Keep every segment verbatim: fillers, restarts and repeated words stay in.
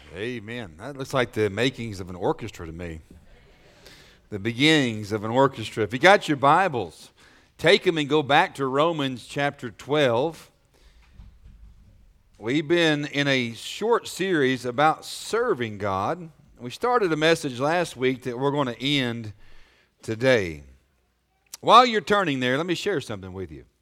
Amen. That looks like the makings of an orchestra to me. The beginnings of an orchestra. If you got your Bibles, take them and go back to Romans chapter twelve. We've been in a short series about serving God. We started a message last week that we're going to end today. While you're turning there, let me share something with you.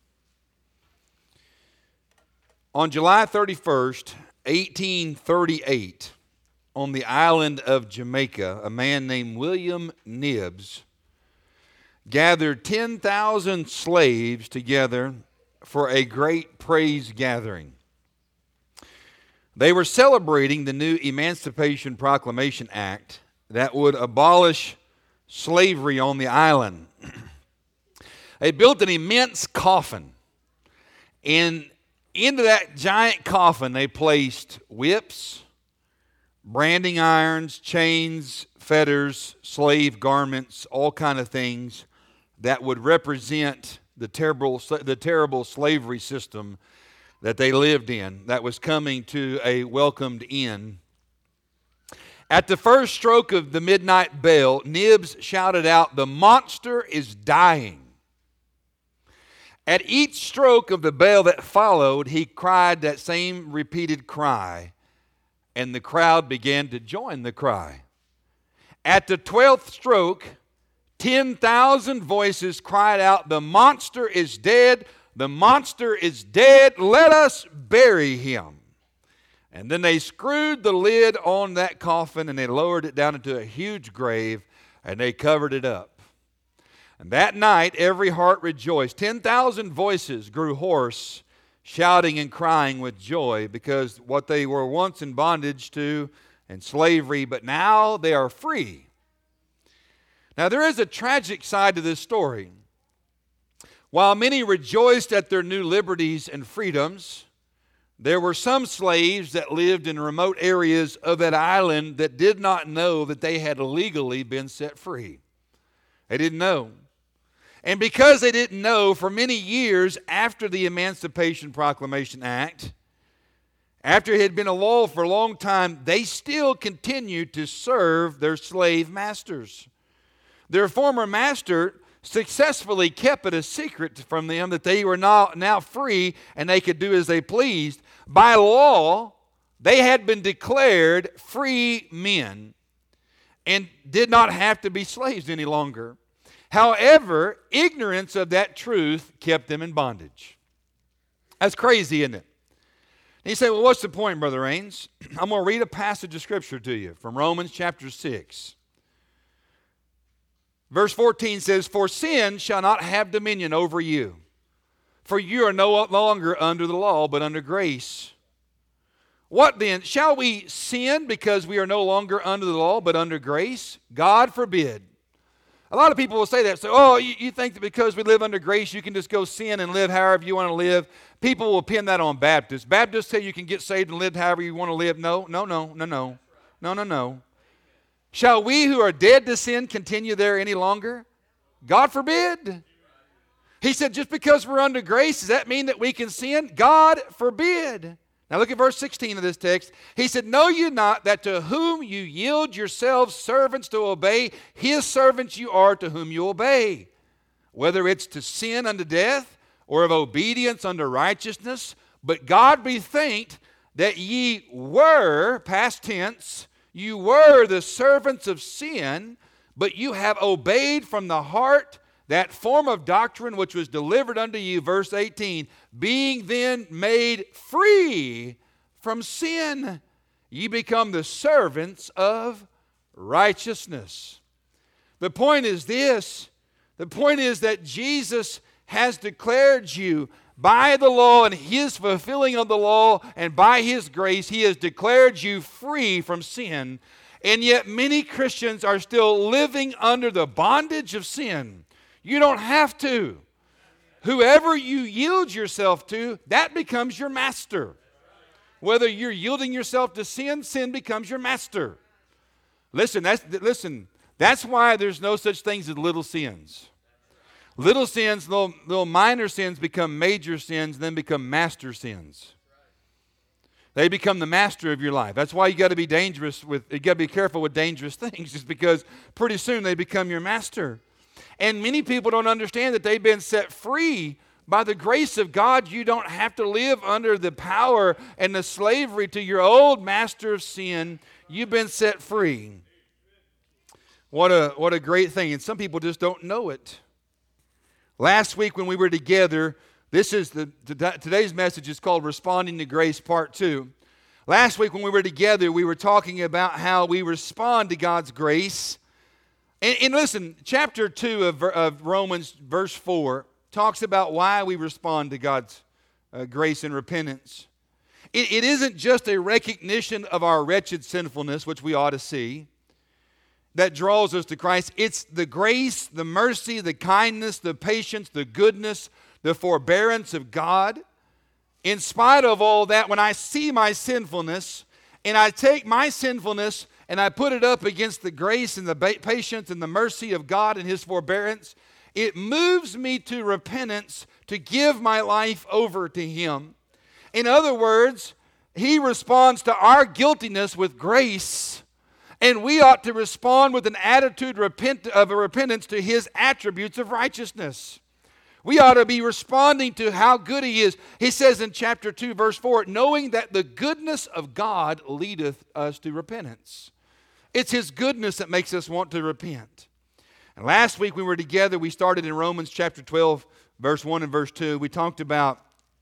On July thirty-first, eighteen thirty-eight, on the island of Jamaica, a man named William Knibbs gathered ten thousand slaves together for a great praise gathering. They were celebrating the new Emancipation Proclamation Act that would abolish slavery on the island. They built an immense coffin, and into that giant coffin they placed whips, branding irons, chains, fetters, slave garments, all kind of things that would represent the terrible, the terrible slavery system that they lived in that was coming to a welcomed end. At the first stroke of the midnight bell, Knibbs shouted out, "The monster is dying." At each stroke of the bell that followed, he cried that same repeated cry, and the crowd began to join the cry. At the twelfth stroke, ten thousand voices cried out, "The monster is dead! The monster is dead! Let us bury him!" And then they screwed the lid on that coffin and they lowered it down into a huge grave and they covered it up. And that night, every heart rejoiced. ten thousand voices grew hoarse, shouting and crying with joy because what they were once in bondage to and slavery, but now they are free. Now, there is a tragic side to this story. While many rejoiced at their new liberties and freedoms, there were some slaves that lived in remote areas of that island that did not know that they had legally been set free. They didn't know. And because they didn't know, for many years after the Emancipation Proclamation Act, after it had been a law for a long time, they still continued to serve their slave masters. Their former master successfully kept it a secret from them that they were now, now free and they could do as they pleased. By law, they had been declared free men and did not have to be slaves any longer. However, ignorance of that truth kept them in bondage. That's crazy, isn't it? And you say, well, what's the point, Brother Raines? I'm going to read a passage of Scripture to you from Romans chapter six. Verse fourteen says, "For sin shall not have dominion over you, for you are no longer under the law, but under grace. What then? Shall we sin because we are no longer under the law, but under grace? God forbid." A lot of people will say that. So, oh, you, you think that because we live under grace, you can just go sin and live however you want to live. People will pin that on Baptists. Baptists say you can get saved and live however you want to live. No, no, no, no, no. No, no, no. Shall we who are dead to sin continue there any longer? God forbid. He said, just because we're under grace, does that mean that we can sin? God forbid. Now look at verse sixteen of this text. He said, "Know you not that to whom you yield yourselves servants to obey, his servants you are to whom you obey, whether it's to sin unto death or of obedience unto righteousness. But God be thanked that ye were," past tense, "you were the servants of sin, but you have obeyed from the heart that form of doctrine which was delivered unto you," verse eighteen, "being then made free from sin, ye become the servants of righteousness." The point is this. The point is that Jesus has declared you by the law and his fulfilling of the law, and by his grace, he has declared you free from sin. And yet many Christians are still living under the bondage of sin. You don't have to. Whoever you yield yourself to, that becomes your master. Whether you're yielding yourself to sin, sin becomes your master. Listen, that's, listen, that's why there's no such things as little sins. Little sins, little, little minor sins become major sins, then become master sins. They become the master of your life. That's why you got to be dangerous with, you got to be careful with dangerous things, just because pretty soon they become your master. And many people don't understand that they've been set free by the grace of God. You don't have to live under the power and the slavery to your old master of sin. You've been set free. What a, what a great thing. And some people just don't know it. Last week when we were together, this is the today's message is called Responding to Grace Part two. Last week when we were together, we were talking about how we respond to God's grace. And, and listen, chapter two of, of Romans, verse four, talks about why we respond to God's uh, grace and repentance. It, it isn't just a recognition of our wretched sinfulness, which we ought to see, that draws us to Christ. It's the grace, the mercy, the kindness, the patience, the goodness, the forbearance of God. In spite of all that, when I see my sinfulness and I take my sinfulness and I put it up against the grace and the patience and the mercy of God and His forbearance, it moves me to repentance, to give my life over to Him. In other words, He responds to our guiltiness with grace, and we ought to respond with an attitude of a repentance to His attributes of righteousness. We ought to be responding to how good He is. He says in chapter two, verse four, knowing that the goodness of God leadeth us to repentance. It's His goodness that makes us want to repent. And last week we were together, we started in Romans chapter twelve, verse one and verse two. We talked about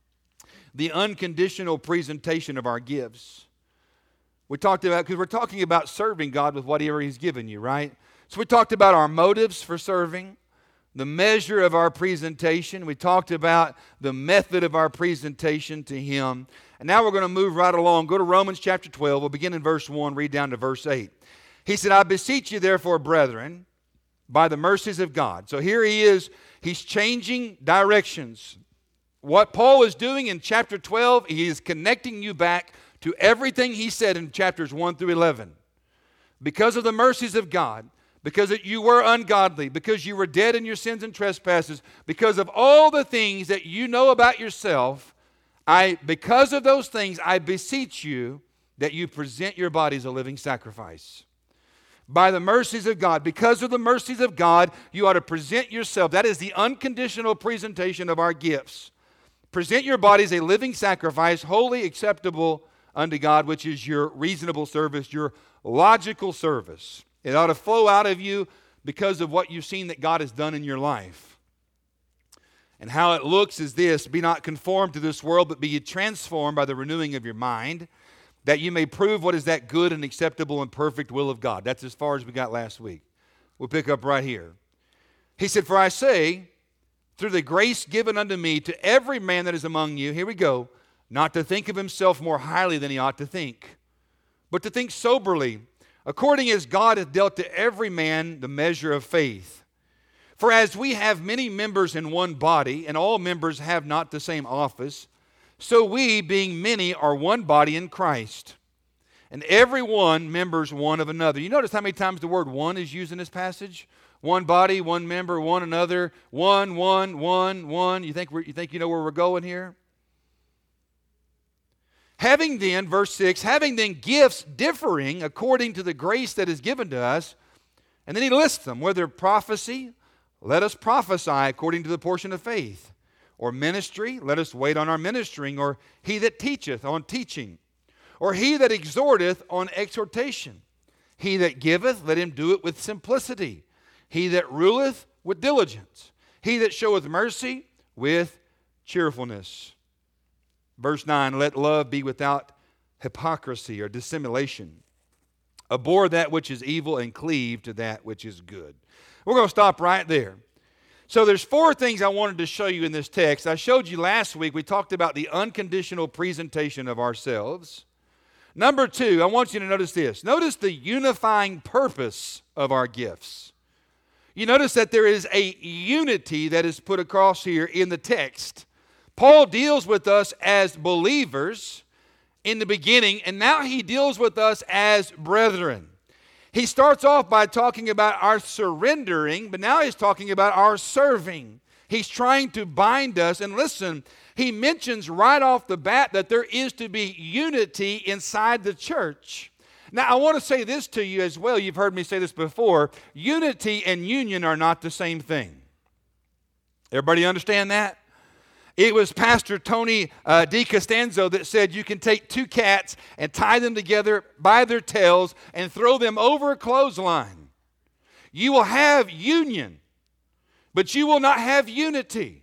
the unconditional presentation of our gifts. We talked about, because we're talking about serving God with whatever He's given you, right? So we talked about our motives for serving, the measure of our presentation. We talked about the method of our presentation to Him. And now we're going to move right along. Go to Romans chapter twelve. We'll begin in verse one, read down to verse eight. He said, I beseech you therefore, brethren, by the mercies of God. So here he is. He's changing directions. What Paul is doing in chapter twelve, he is connecting you back to everything he said in chapters one through eleven. Because of the mercies of God, because you were ungodly, because you were dead in your sins and trespasses, because of all the things that you know about yourself, I, because of those things, I beseech you that you present your bodies a living sacrifice. By the mercies of God, because of the mercies of God, you ought to present yourself. That is the unconditional presentation of our gifts. Present your bodies a living sacrifice, wholly acceptable unto God, which is your reasonable service, your logical service. It ought to flow out of you because of what you've seen that God has done in your life. And how it looks is this: be not conformed to this world, but be ye transformed by the renewing of your mind, that you may prove what is that good and acceptable and perfect will of God. That's as far as we got last week. We'll pick up right here. He said, for I say, through the grace given unto me, to every man that is among you, here we go, not to think of himself more highly than he ought to think, but to think soberly, according as God hath dealt to every man the measure of faith. For as we have many members in one body, and all members have not the same office, so we, being many, are one body in Christ, and every one members one of another. You notice how many times the word one is used in this passage? One body, one member, one another, one, one, one, one. You think, we're, you think you know where we're going here? Having then, verse six, having then gifts differing according to the grace that is given to us, and then he lists them, whether prophecy, let us prophesy according to the portion of faith, or ministry, let us wait on our ministering, or he that teacheth on teaching, or he that exhorteth on exhortation, he that giveth, let him do it with simplicity, he that ruleth with diligence, he that showeth mercy with cheerfulness. Verse nine, let love be without hypocrisy or dissimulation. Abhor that which is evil and cleave to that which is good. We're going to stop right there. So there's four things I wanted to show you in this text. I showed you last week, we talked about the unconditional presentation of ourselves. Number two, I want you to notice this. Notice the unifying purpose of our gifts. You notice that there is a unity that is put across here in the text. Paul deals with us as believers in the beginning, and now he deals with us as brethren. He starts off by talking about our surrendering, but now he's talking about our serving. He's trying to bind us, and listen, he mentions right off the bat that there is to be unity inside the church. Now, I want to say this to you as well. You've heard me say this before. Unity and union are not the same thing. Everybody understand that? It was Pastor Tony uh, DiCostanzo that said you can take two cats and tie them together by their tails and throw them over a clothesline. You will have union, but you will not have unity.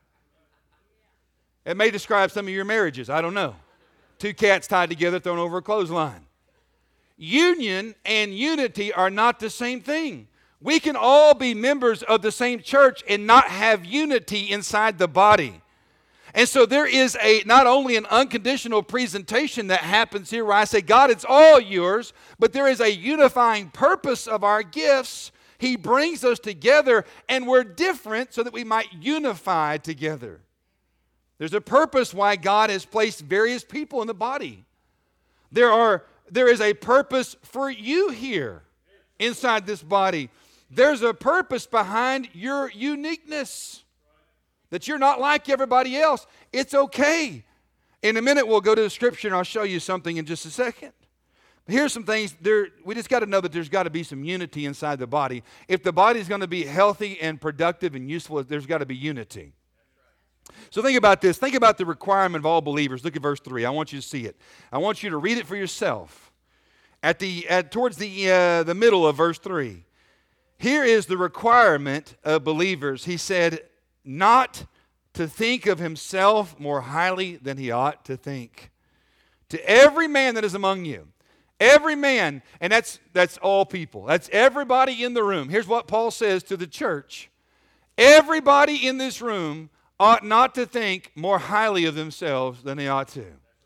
It may describe some of your marriages. I don't know. Two cats tied together, thrown over a clothesline. Union and unity are not the same thing. We can all be members of the same church and not have unity inside the body. And so there is a not only an unconditional presentation that happens here where I say, God, it's all yours, but there is a unifying purpose of our gifts. He brings us together, and we're different so that we might unify together. There's a purpose why God has placed various people in the body. There are, there is a purpose for you here inside this body. There's a purpose behind your uniqueness. That you're not like everybody else. It's okay. In a minute, we'll go to the scripture, and I'll show you something in just a second. Here's some things. There, we just got to know that there's got to be some unity inside the body. If the body is going to be healthy and productive and useful, there's got to be unity. So think about this. Think about the requirement of all believers. Look at verse three. I want you to see it. I want you to read it for yourself. At the at, towards the uh, the middle of verse three, here is the requirement of believers. He said, not to think of himself more highly than he ought to think. To every man that is among you, every man, and that's that's all people. That's everybody in the room. Here's what Paul says to the church. Everybody in this room ought not to think more highly of themselves than they ought to.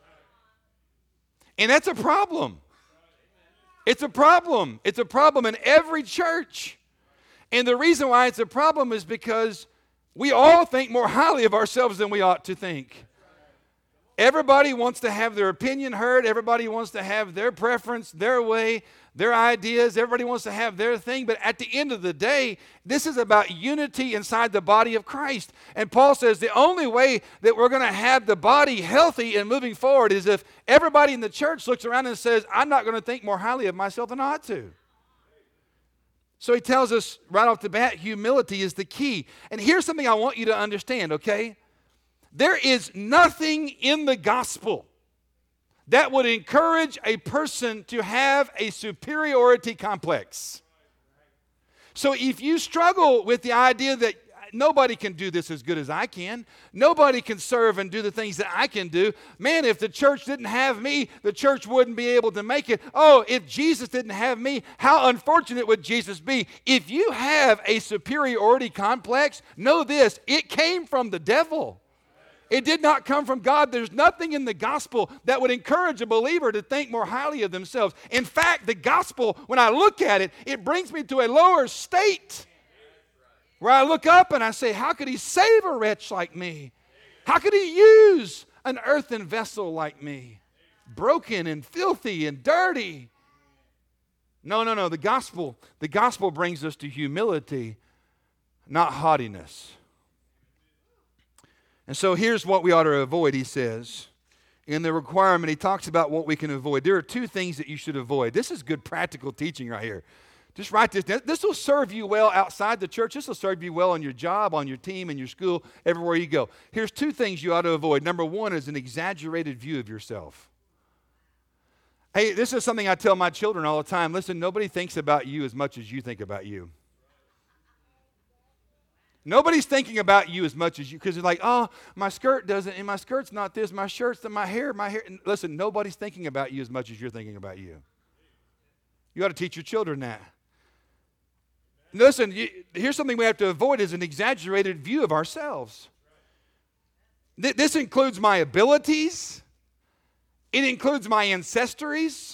And that's a problem. It's a problem. It's a problem in every church. And the reason why it's a problem is because we all think more highly of ourselves than we ought to think. Everybody wants to have their opinion heard. Everybody wants to have their preference, their way, their ideas. Everybody wants to have their thing. But at the end of the day, this is about unity inside the body of Christ. And Paul says the only way that we're going to have the body healthy and moving forward is if everybody in the church looks around and says, I'm not going to think more highly of myself than I ought to. So he tells us right off the bat, humility is the key. And here's something I want you to understand, okay? There is nothing in the gospel that would encourage a person to have a superiority complex. So if you struggle with the idea that nobody can do this as good as I can, nobody can serve and do the things that I can do, man, if the church didn't have me, the church wouldn't be able to make it. Oh, if Jesus didn't have me, how unfortunate would Jesus be? If you have a superiority complex, know this, it came from the devil. It did not come from God. There's nothing in the gospel that would encourage a believer to think more highly of themselves. In fact, the gospel, when I look at it, it brings me to a lower state where I look up and I say, how could he save a wretch like me? How could he use an earthen vessel like me? Broken and filthy and dirty. No, no, no. The gospel, the gospel brings us to humility, not haughtiness. And so here's what we ought to avoid, he says. In the requirement, he talks about what we can avoid. There are two things that you should avoid. This is good practical teaching right here. Just write this down. This will serve you well outside the church. This will serve you well on your job, on your team, in your school, everywhere you go. Here's two things you ought to avoid. Number one is an exaggerated view of yourself. Hey, this is something I tell my children all the time. Listen, nobody thinks about you as much as you think about you. Nobody's thinking about you as much as you, because they're like, oh, my skirt doesn't, and my skirt's not this, my shirt's my hair, my hair. Listen, nobody's thinking about you as much as you're thinking about you. You ought to teach your children that. Listen, you, here's something we have to avoid is an exaggerated view of ourselves. Th- this includes my abilities. It includes my ancestries.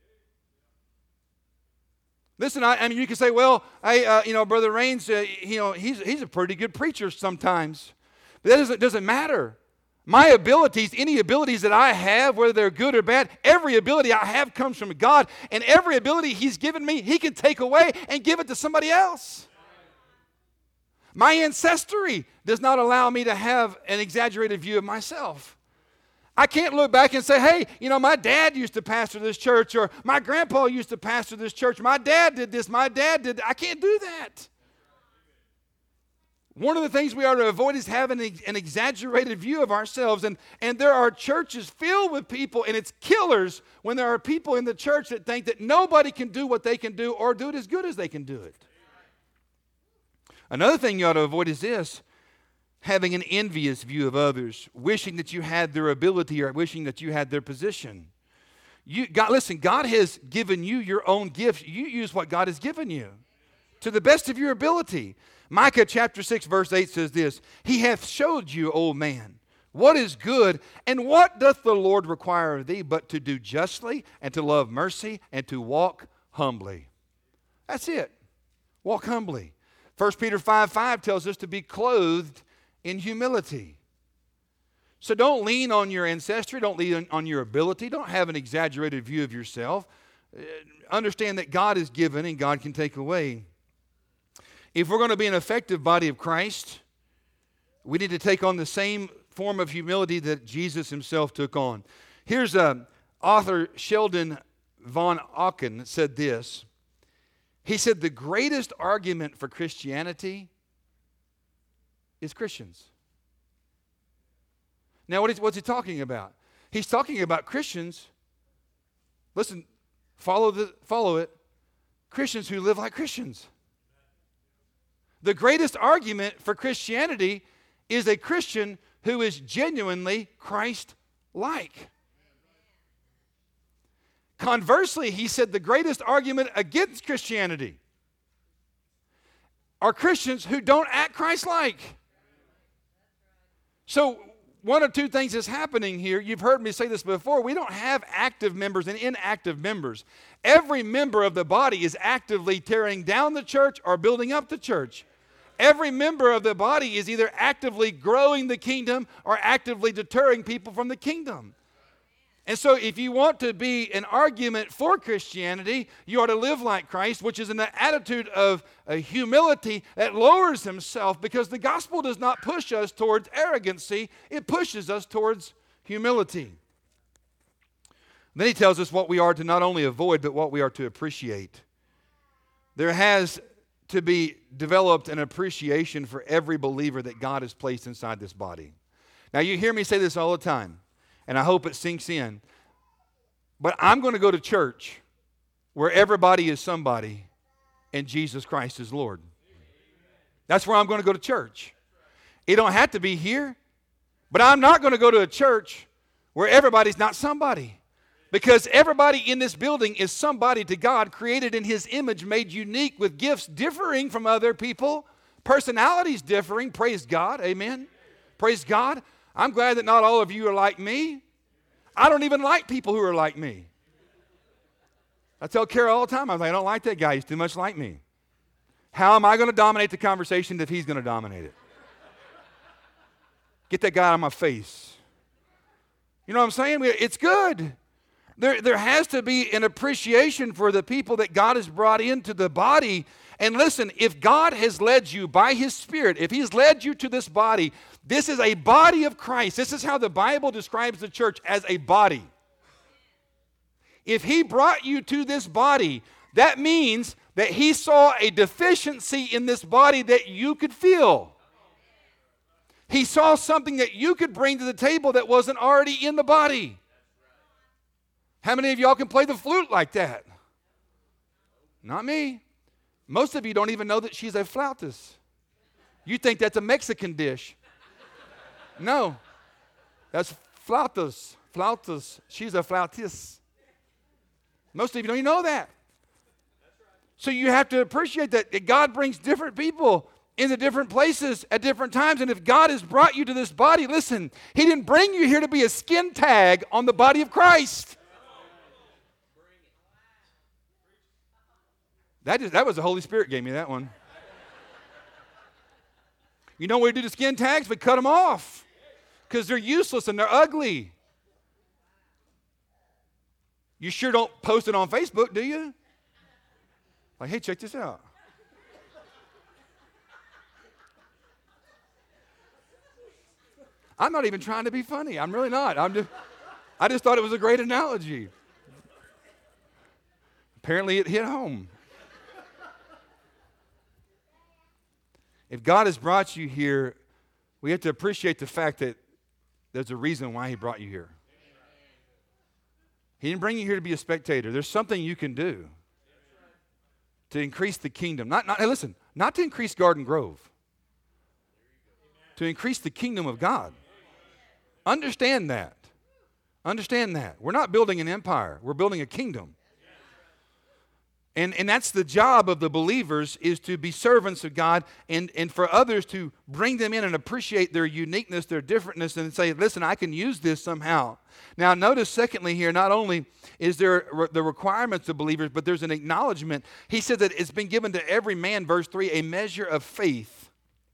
Listen, I, I mean, you can say, well, I, uh, you know, Brother Raines, uh, you know, he's he's a pretty good preacher sometimes. But that doesn't, doesn't matter. My abilities, any abilities that I have, whether they're good or bad, every ability I have comes from God. And every ability he's given me, he can take away and give it to somebody else. My ancestry does not allow me to have an exaggerated view of myself. I can't look back and say, hey, you know, my dad used to pastor this church, or my grandpa used to pastor this church. My dad did this. My dad did that. I can't do that. One of the things we are to avoid is having an exaggerated view of ourselves. And, and there are churches filled with people, and it's killers when there are people in the church that think that nobody can do what they can do or do it as good as they can do it. Another thing you ought to avoid is this: having an envious view of others, wishing that you had their ability or wishing that you had their position. You, God, listen, God has given you your own gifts. You use what God has given you to the best of your ability. Micah chapter six verse eight says this: He hath showed you, O man, what is good, and what doth the Lord require of thee, but to do justly, and to love mercy, and to walk humbly. That's it. Walk humbly. First Peter five five tells us to be clothed in humility. So don't lean on your ancestry. Don't lean on your ability. Don't have an exaggerated view of yourself. Uh, understand that God is given and God can take away. If we're going to be an effective body of Christ, we need to take on the same form of humility that Jesus himself took on. Here's uh, author Sheldon Von Auken said this. He said, the greatest argument for Christianity is Christians. Now, what is, what's he talking about? He's talking about Christians, listen, follow, the, follow it, Christians who live like Christians. The greatest argument for Christianity is a Christian who is genuinely Christ-like. Conversely, he said the greatest argument against Christianity are Christians who don't act Christ-like. So one of two things is happening here. You've heard me say this before. We don't have active members and inactive members. Every member of the body is actively tearing down the church or building up the church. Every member of the body is either actively growing the kingdom or actively deterring people from the kingdom. And so if you want to be an argument for Christianity, you ought to live like Christ, which is an attitude of a humility that lowers himself, because the gospel does not push us towards arrogancy. It pushes us towards humility. Then he tells us what we are to not only avoid, but what we are to appreciate. There has to be developed an appreciation for every believer that God has placed inside this body. Now, you hear me say this all the time, and I hope it sinks in. But I'm going to go to church where everybody is somebody and Jesus Christ is Lord. That's where I'm going to go to church. It don't have to be here, but I'm not going to go to a church where everybody's not somebody. Because everybody in this building is somebody to God, created in his image, made unique with gifts differing from other people, personalities differing. Praise God. Amen. Praise God. I'm glad that not all of you are like me. I don't even like people who are like me. I tell Carol all the time, I'm like, I don't like that guy. He's too much like me. How am I going to dominate the conversation if he's going to dominate it? Get that guy out of my face. You know what I'm saying? It's good. There, there has to be an appreciation for the people that God has brought into the body. And listen, if God has led you by his Spirit, if he's led you to this body, this is a body of Christ. This is how the Bible describes the church, as a body. If he brought you to this body, that means that he saw a deficiency in this body that you could feel. He saw something that you could bring to the table that wasn't already in the body. How many of y'all can play the flute like that? Not me. Most of you don't even know that she's a flautist. You think that's a Mexican dish. No. That's flautas. Flautas. She's a flautist. Most of you don't even know that. So you have to appreciate that, that God brings different people into different places at different times. And if God has brought you to this body, listen, he didn't bring you here to be a skin tag on the body of Christ. That, just, that was the Holy Spirit gave me that one. You know what we do to skin tags? We cut them off because they're useless and they're ugly. You sure don't post it on Facebook, do you? Like, hey, check this out. I'm not even trying to be funny. I'm really not. I'm just, I just thought it was a great analogy. Apparently it hit home. If God has brought you here, we have to appreciate the fact that there's a reason why he brought you here. He didn't bring you here to be a spectator. There's something you can do to increase the kingdom. Not, not, hey, listen, not to increase Garden Grove. To increase the kingdom of God. Understand that. Understand that. We're not building an empire. We're building a kingdom. And, and that's the job of the believers, is to be servants of God, and, and for others to bring them in and appreciate their uniqueness, their differentness, and say, listen, I can use this somehow. Now notice secondly here, not only is there re- the requirements of believers, but there's an acknowledgement. He said that it's been given to every man, verse three, a measure of faith.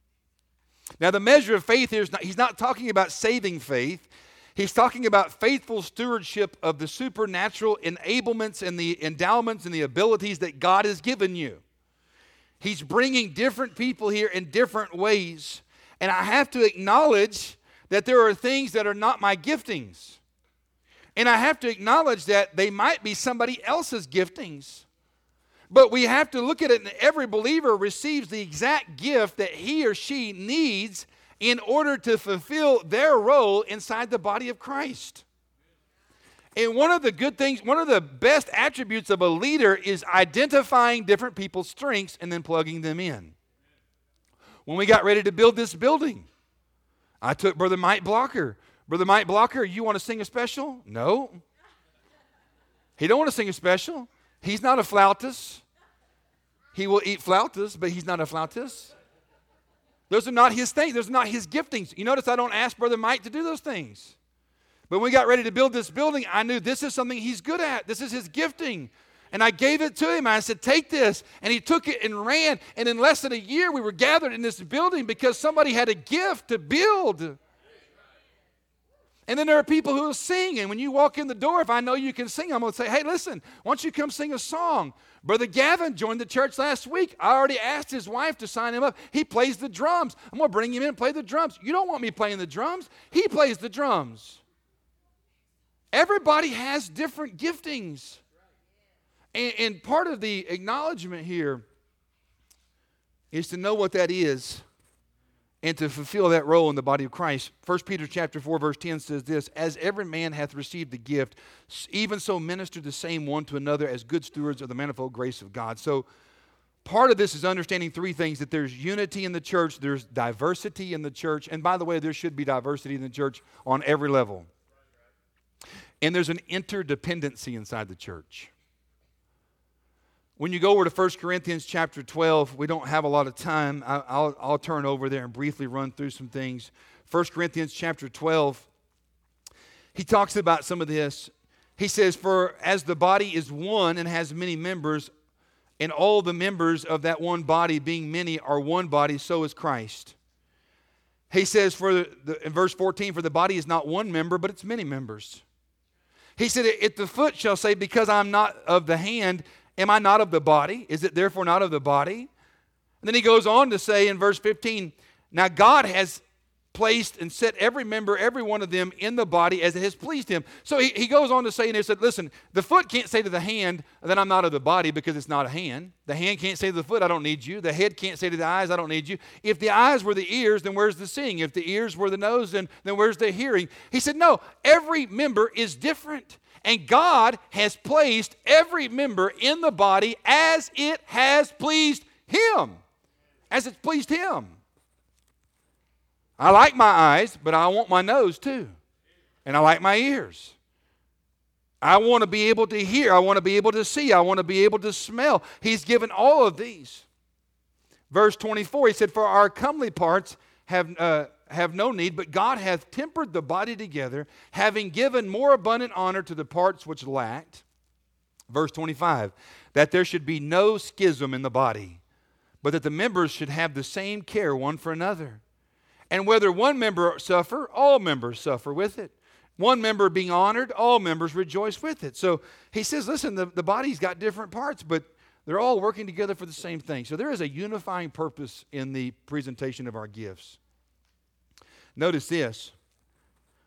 Now the measure of faith here is not, he's not talking about saving faith. He's talking about faithful stewardship of the supernatural enablements and the endowments and the abilities that God has given you. He's bringing different people here in different ways. And I have to acknowledge that there are things that are not my giftings. And I have to acknowledge that they might be somebody else's giftings. But we have to look at it, and every believer receives the exact gift that he or she needs in order to fulfill their role inside the body of Christ. And one of the good things, one of the best attributes of a leader is identifying different people's strengths and then plugging them in. When we got ready to build this building, I took Brother Mike Blocker. Brother Mike Blocker, you want to sing a special? No. He don't want to sing a special. He's not a flautist. He will eat flautas, but he's not a flautist. Those are not his things. Those are not his giftings. You notice I don't ask Brother Mike to do those things. But when we got ready to build this building, I knew this is something he's good at. This is his gifting. And I gave it to him. I said, take this. And he took it and ran. And in less than a year, we were gathered in this building because somebody had a gift to build. And then there are people who will sing. And when you walk in the door, if I know you can sing, I'm going to say, hey, listen, why don't you come sing a song? Brother Gavin joined the church last week. I already asked his wife to sign him up. He plays the drums. I'm going to bring him in and play the drums. You don't want me playing the drums. He plays the drums. Everybody has different giftings. And, and part of the acknowledgement here is to know what that is and to fulfill that role in the body of Christ. First Peter chapter four, verse ten says this, as every man hath received a gift, even so minister the same one to another as good stewards of the manifold grace of God. So part of this is understanding three things, that there's unity in the church, there's diversity in the church, and by the way, there should be diversity in the church on every level. And there's an interdependency inside the church. When you go over to First Corinthians chapter twelve, we don't have a lot of time. I, I'll, I'll turn over there and briefly run through some things. First Corinthians chapter twelve, he talks about some of this. He says, for as the body is one and has many members, and all the members of that one body being many are one body, so is Christ. He says, for the, the, in verse fourteen, for the body is not one member, but it's many members. He said, if the foot shall say, because I'm not of the hand, am I not of the body? Is it therefore not of the body? And then he goes on to say in verse fifteen, now God has placed and set every member, every one of them in the body as it has pleased him. So he, he goes on to say, and he said, listen, the foot can't say to the hand that I'm not of the body because it's not a hand. The hand can't say to the foot, I don't need you. The head can't say to the eyes, I don't need you. If the eyes were the ears, then where's the seeing? If the ears were the nose, then, then where's the hearing? He said, no, every member is different. And God has placed every member in the body as it has pleased him. As it's pleased him. I like my eyes, but I want my nose too. And I like my ears. I want to be able to hear. I want to be able to see. I want to be able to smell. He's given all of these. Verse twenty-four, he said, for our comely parts have... Uh, have no need, but God hath tempered the body together, having given more abundant honor to the parts which lacked. Verse twenty-five, that there should be no schism in the body, but that the members should have the same care one for another. And whether one member suffer, all members suffer with it. One member being honored, all members rejoice with it. So he says, listen, the, the body's got different parts, but they're all working together for the same thing. So there is a unifying purpose in the presentation of our gifts. Notice this.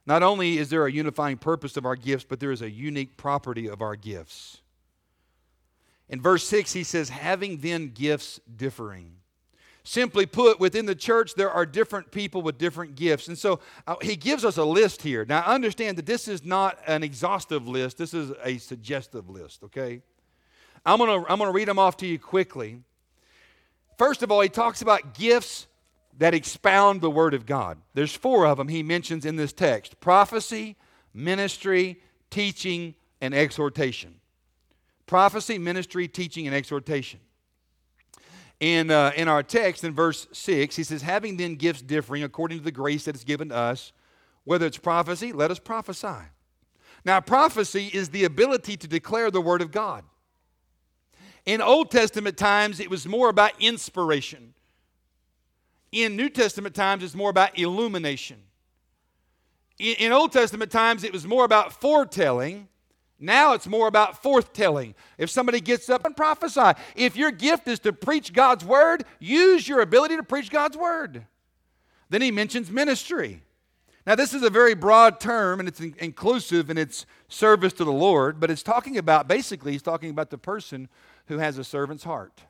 Not only is there a unifying purpose of our gifts, but there is a unique property of our gifts. In verse six, he says, having then gifts differing. Simply put, within the church, there are different people with different gifts. And so uh, he gives us a list here. Now, understand that this is not an exhaustive list. This is a suggestive list, okay? I'm going to I'm going to read them off to you quickly. First of all, he talks about gifts that expound the Word of God. There's four of them he mentions in this text: prophecy, ministry, teaching, and exhortation. Prophecy, ministry, teaching, and exhortation. In, uh, in our text, in verse six, he says, having then gifts differing according to the grace that is given to us, whether it's prophecy, let us prophesy. Now, prophecy is the ability to declare the Word of God. In Old Testament times, it was more about inspiration. In New Testament times, it's more about illumination. In, in Old Testament times, it was more about foretelling. Now it's more about forthtelling. If somebody gets up and prophesy, if your gift is to preach God's word, use your ability to preach God's word. Then he mentions ministry. Now this is a very broad term, and it's in- inclusive in its service to the Lord, but it's talking about, basically, he's talking about the person who has a servant's heart.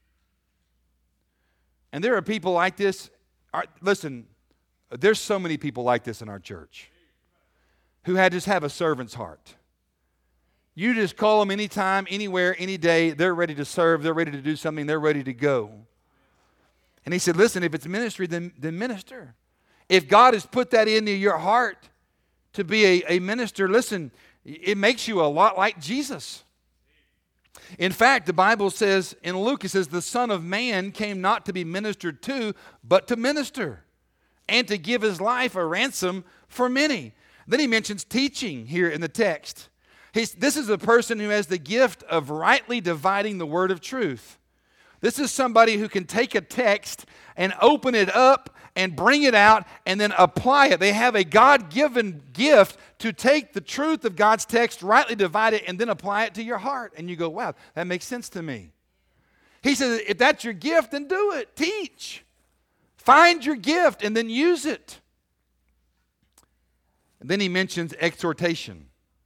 And there are people like this. Are, listen, there's so many people like this in our church who had just have a servant's heart. You just call them anytime, anywhere, any day. They're ready to serve. They're ready to do something. They're ready to go. And he said, listen, if it's ministry, then, then minister. If God has put that into your heart to be a, a minister, listen, it makes you a lot like Jesus. In fact, the Bible says in Luke, it says, the Son of Man came not to be ministered to, but to minister, and to give his life a ransom for many. Then he mentions teaching here in the text. He's, this is a person who has the gift of rightly dividing the word of truth. This is somebody who can take a text and open it up and bring it out and then apply it. They have a God-given gift to take the truth of God's text, rightly divide it, and then apply it to your heart. And you go, wow, that makes sense to me. He says, if that's your gift, then do it. Teach. Find your gift and then use it. And then he mentions exhortation.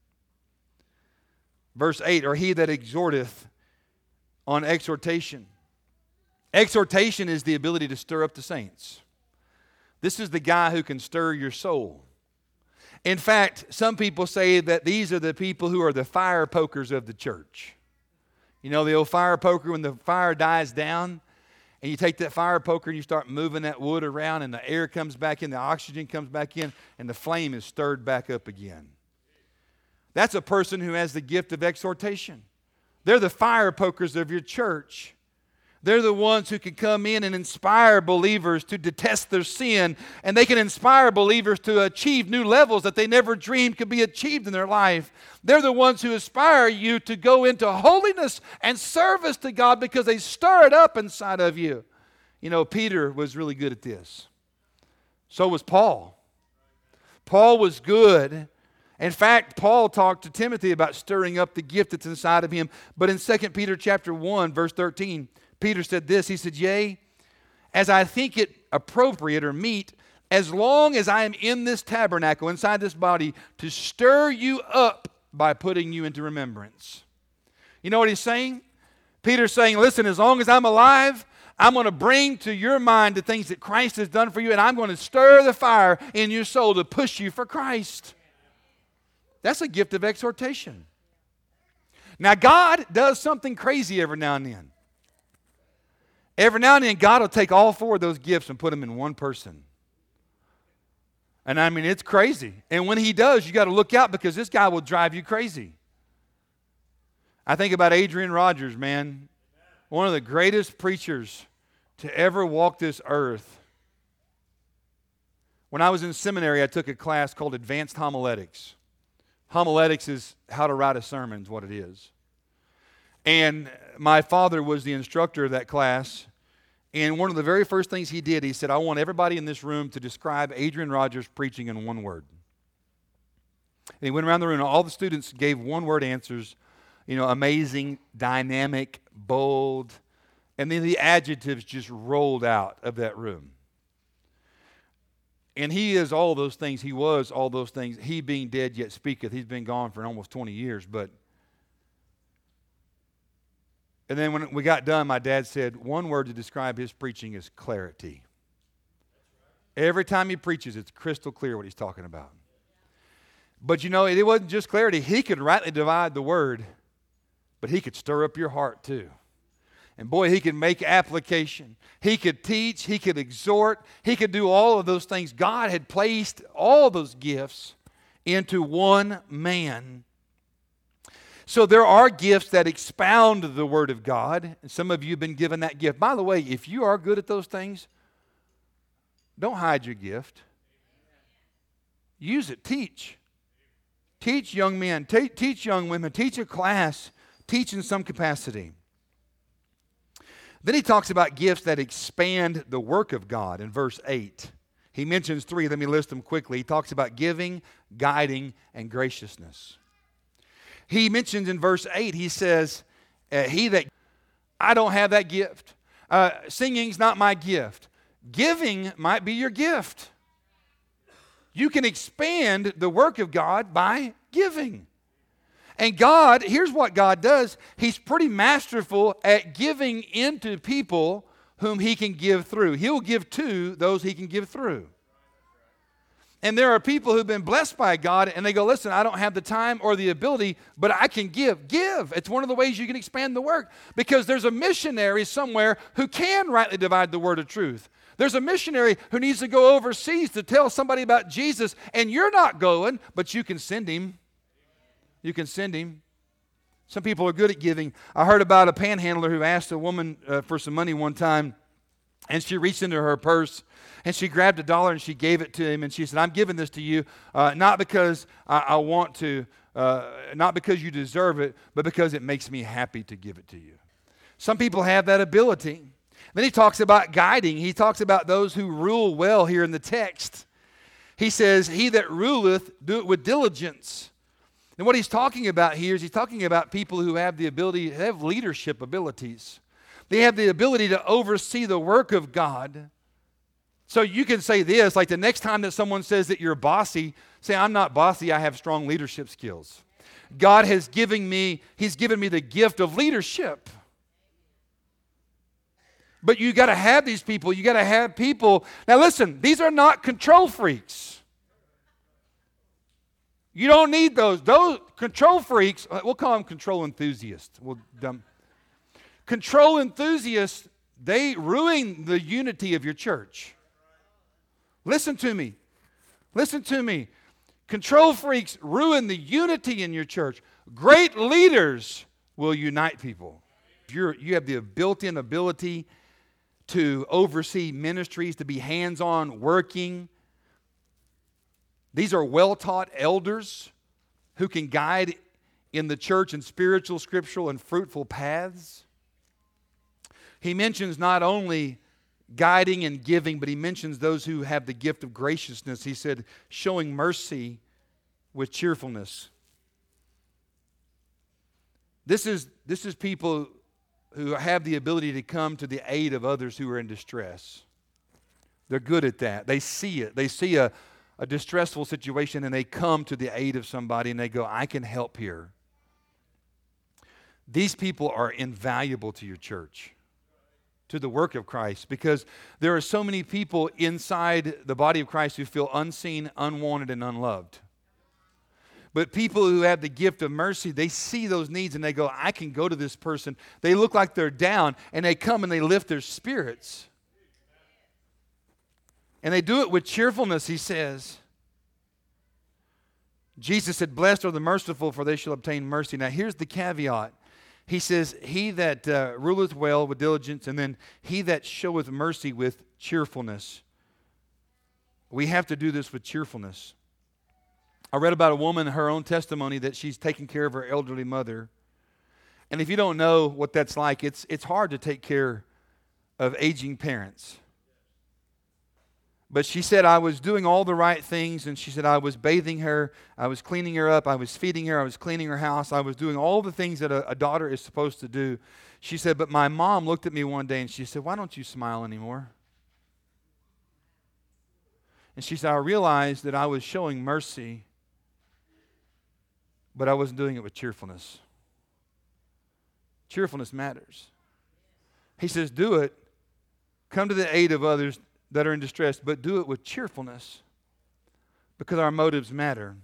Verse eight, or he that exhorteth on exhortation. Exhortation is the ability to stir up the saints. This is the guy who can stir your soul. In fact, some people say that these are the people who are the fire pokers of the church. You know the old fire poker, when the fire dies down, and you take that fire poker and you start moving that wood around, and the air comes back in, the oxygen comes back in, and the flame is stirred back up again. That's a person who has the gift of exhortation. They're the fire pokers of your church. They're the ones who can come in and inspire believers to detest their sin, and they can inspire believers to achieve new levels that they never dreamed could be achieved in their life. They're the ones who inspire you to go into holiness and service to God because they stir it up inside of you. You know, Peter was really good at this. So was Paul. Paul was good. In fact, Paul talked to Timothy about stirring up the gift that's inside of him. But in Second Peter chapter one, verse thirteen, Peter said this. He said, yea, as I think it appropriate or meet, as long as I am in this tabernacle, inside this body, to stir you up by putting you into remembrance. You know what he's saying? Peter's saying, listen, as long as I'm alive, I'm going to bring to your mind the things that Christ has done for you, and I'm going to stir the fire in your soul to push you for Christ. That's a gift of exhortation. Now, God does something crazy every now and then. Every now and then, God will take all four of those gifts and put them in one person. And I mean, it's crazy. And when he does, you got to look out because this guy will drive you crazy. I think about Adrian Rogers, man. One of the greatest preachers to ever walk this earth. When I was in seminary, I took a class called Advanced Homiletics. Homiletics is how to write a sermon, is what it is. And my father was the instructor of that class. And one of the very first things he did, he said, I want everybody in this room to describe Adrian Rogers preaching in one word. And he went around the room, and all the students gave one-word answers. You know, amazing, dynamic, bold. And then the adjectives just rolled out of that room. And he is all those things. He was all those things. He being dead yet speaketh. He's been gone for almost twenty years. But and then when we got done, my dad said one word to describe his preaching is clarity. Every time he preaches, it's crystal clear what he's talking about. But you know, it wasn't just clarity. He could rightly divide the word, but he could stir up your heart too. And boy, he could make application. He could teach. He could exhort. He could do all of those things. God had placed all those gifts into one man. So there are gifts that expound the Word of God. And some of you have been given that gift. By the way, if you are good at those things, don't hide your gift. Use it. Teach. Teach young men. Te- teach young women. Teach a class. Teach in some capacity. Then he talks about gifts that expand the work of God in verse eight. He mentions three. Let me list them quickly. He talks about giving, guiding, and graciousness. He mentions in verse eight, he says, uh, he that, I don't have that gift. Uh, singing's not my gift. Giving might be your gift. You can expand the work of God by giving. And God, here's what God does. He's pretty masterful at giving into people whom He can give through. He'll give to those He can give through. And there are people who've been blessed by God and they go, listen, I don't have the time or the ability, but I can give. Give. It's one of the ways you can expand the work because there's a missionary somewhere who can rightly divide the word of truth. There's a missionary who needs to go overseas to tell somebody about Jesus, and you're not going, but you can send him. You can send him. Some people are good at giving. I heard about a panhandler who asked a woman uh, for some money one time, and she reached into her purse, and she grabbed a dollar, and she gave it to him, and she said, I'm giving this to you, uh, not because I, I want to, uh, not because you deserve it, but because it makes me happy to give it to you. Some people have that ability. Then he talks about guiding. He talks about those who rule well here in the text. He says, he that ruleth, do it with diligence. And what he's talking about here is he's talking about people who have the ability, have leadership abilities. They have the ability to oversee the work of God. So you can say this, like the next time that someone says that you're bossy, say, I'm not bossy, I have strong leadership skills. God has given me, He's given me the gift of leadership. But you got to have these people. You got to have people. Now listen, these are not control freaks. You don't need those. Those control freaks, we'll call them control enthusiasts. We'll, um, control enthusiasts, they ruin the unity of your church. Listen to me. Listen to me. Control freaks ruin the unity in your church. Great leaders will unite people. If you're, you have the built-in ability to oversee ministries, to be hands-on working. These are well-taught elders who can guide in the church in spiritual, scriptural, and fruitful paths. He mentions not only guiding and giving, but he mentions those who have the gift of graciousness. He said, showing mercy with cheerfulness. This is, this is people who have the ability to come to the aid of others who are in distress. They're good at that. They see it. They see a, a distressful situation and they come to the aid of somebody and they go, I can help here. These people are invaluable to your church, to the work of Christ, because there are so many people inside the body of Christ who feel unseen, unwanted, and unloved. But people who have the gift of mercy, they see those needs and they go, I can go to this person. They look like they're down and they come and they lift their spirits. And they do it with cheerfulness, he says. Jesus said, blessed are the merciful, for they shall obtain mercy. Now here's the caveat. He says, he that uh, ruleth well with diligence, and then he that showeth mercy with cheerfulness. We have to do this with cheerfulness. I read about a woman, her own testimony, that she's taking care of her elderly mother. And if you don't know what that's like, it's, it's hard to take care of aging parents. But she said, I was doing all the right things, and she said, I was bathing her, I was cleaning her up, I was feeding her, I was cleaning her house, I was doing all the things that a, a daughter is supposed to do. She said, but my mom looked at me one day and she said, why don't you smile anymore? And she said, I realized that I was showing mercy, but I wasn't doing it with cheerfulness. Cheerfulness matters. He says, do it. Come to the aid of others that are in distress, but do it with cheerfulness because our motives matter.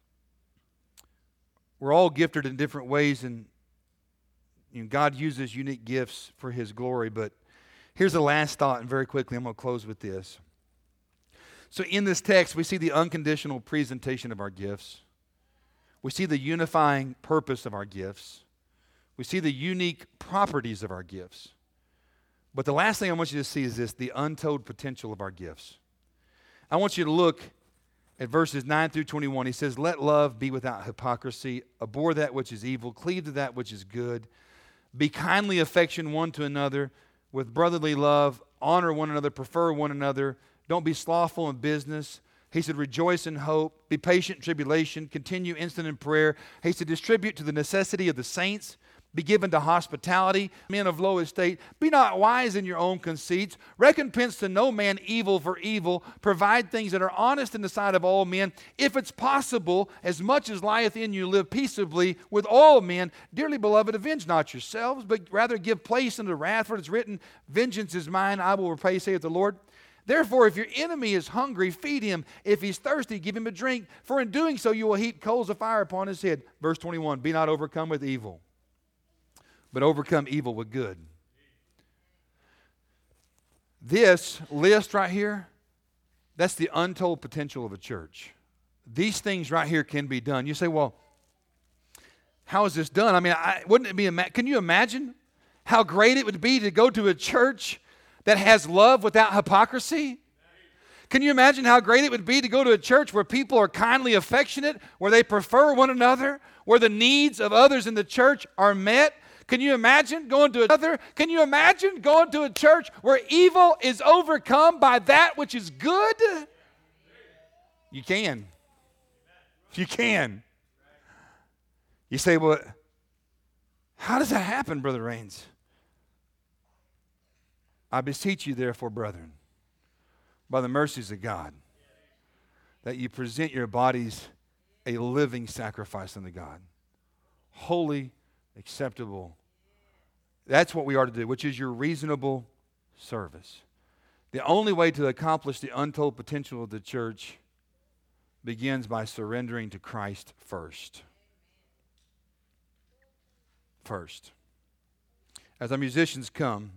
We're all gifted in different ways, and you know, God uses unique gifts for His glory. But here's the last thought, and very quickly I'm going to close with this. So in this text, we see the unconditional presentation of our gifts. We see the unifying purpose of our gifts. We see the unique properties of our gifts. But the last thing I want you to see is this, the untold potential of our gifts. I want you to look at verses nine through twenty-one. He says, let love be without hypocrisy. Abhor that which is evil. Cleave to that which is good. Be kindly affectioned one to another with brotherly love. Honor one another. Prefer one another. Don't be slothful in business. He said, rejoice in hope. Be patient in tribulation. Continue instant in prayer. He said, distribute to the necessity of the saints. Be given to hospitality. Men of low estate, be not wise in your own conceits. Recompense to no man evil for evil. Provide things that are honest in the sight of all men. If it's possible, as much as lieth in you, live peaceably with all men. Dearly beloved, avenge not yourselves, but rather give place unto wrath. For it is written, vengeance is mine, I will repay, saith the Lord. Therefore, if your enemy is hungry, feed him. If he's thirsty, give him a drink. For in doing so, you will heap coals of fire upon his head. Verse twenty-one, be not overcome with evil, but overcome evil with good. This list right here, that's the untold potential of a church. These things right here can be done. You say, well, how is this done? I mean, I, wouldn't it be, ima- can you imagine how great it would be to go to a church that has love without hypocrisy? Can you imagine how great it would be to go to a church where people are kindly affectionate, where they prefer one another, where the needs of others in the church are met? Can you imagine going to another? Can you imagine going to a church where evil is overcome by that which is good? You can. You can. You say, well, how does that happen, Brother Raines? I beseech you, therefore, brethren, by the mercies of God, that you present your bodies a living sacrifice unto God, holy, acceptable. That's what we are to do, which is your reasonable service. The only way to accomplish the untold potential of the church begins by surrendering to Christ first. First. As our musicians come,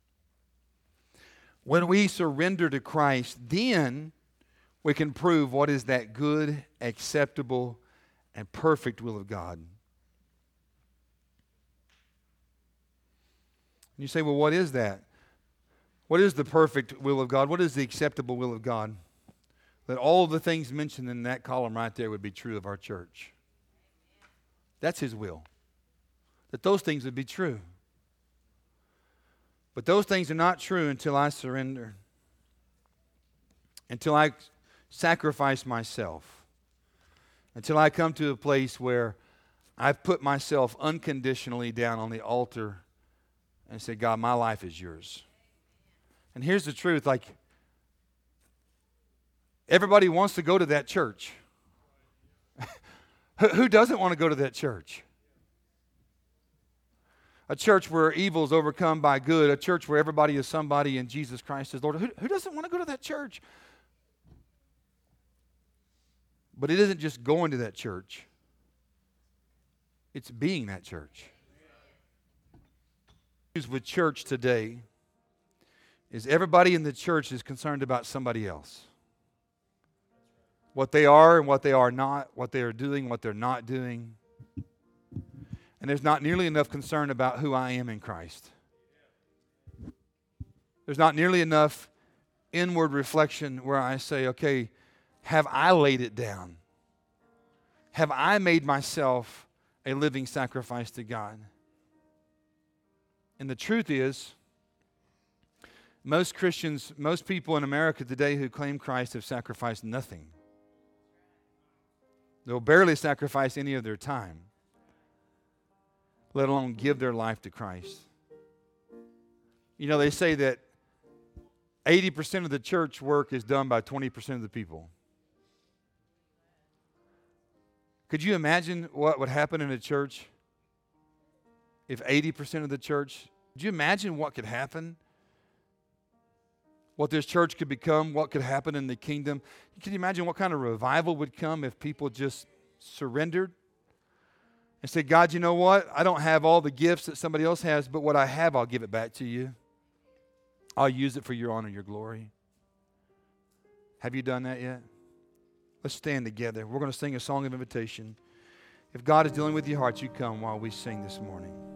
when we surrender to Christ, then we can prove what is that good, acceptable, and perfect will of God. You say, well, what is that? What is the perfect will of God? What is the acceptable will of God? That all the things mentioned in that column right there would be true of our church. That's His will. That those things would be true. But those things are not true until I surrender. Until I sacrifice myself. Until I come to a place where I've put myself unconditionally down on the altar and say, God, my life is yours. And here's the truth, like, everybody wants to go to that church. Who doesn't want to go to that church? A church where evil is overcome by good. A church where everybody is somebody and Jesus Christ is Lord. Who, who doesn't want to go to that church? But it isn't just going to that church. It's being that church. With church today is everybody in the church is concerned about somebody else. What they are and what they are not, what they are doing, what they're not doing. And there's not nearly enough concern about who I am in Christ. There's not nearly enough inward reflection where I say, okay, have I laid it down? Have I made myself a living sacrifice to God? And the truth is, most Christians, most people in America today who claim Christ have sacrificed nothing. They'll barely sacrifice any of their time, let alone give their life to Christ. You know, they say that eighty percent of the church work is done by twenty percent of the people. Could you imagine what would happen in a church if eighty percent of the church, could you imagine what could happen? What this church could become, what could happen in the kingdom? Can you imagine what kind of revival would come if people just surrendered and said, God, you know what? I don't have all the gifts that somebody else has, but what I have, I'll give it back to you. I'll use it for your honor, your glory. Have you done that yet? Let's stand together. We're going to sing a song of invitation. If God is dealing with your heart, you come while we sing this morning.